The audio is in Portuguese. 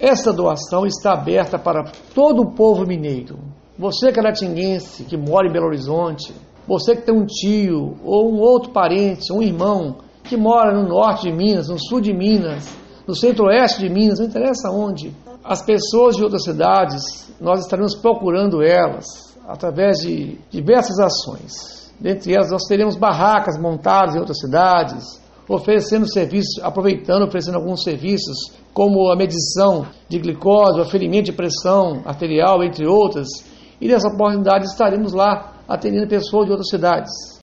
Essa doação está aberta para todo o povo mineiro. Você caratinguense que mora em Belo Horizonte, você que tem um tio ou um outro parente, um irmão que mora no norte de Minas, no sul de Minas, no centro-oeste de Minas, não interessa onde. As pessoas de outras cidades, nós estaremos procurando elas através de diversas ações. Dentre elas, nós teremos barracas montadas em outras cidades, oferecendo serviços, oferecendo alguns serviços, como a medição de glicose, o aferimento de pressão arterial, entre outras. E nessa oportunidade estaremos lá atendendo pessoas de outras cidades.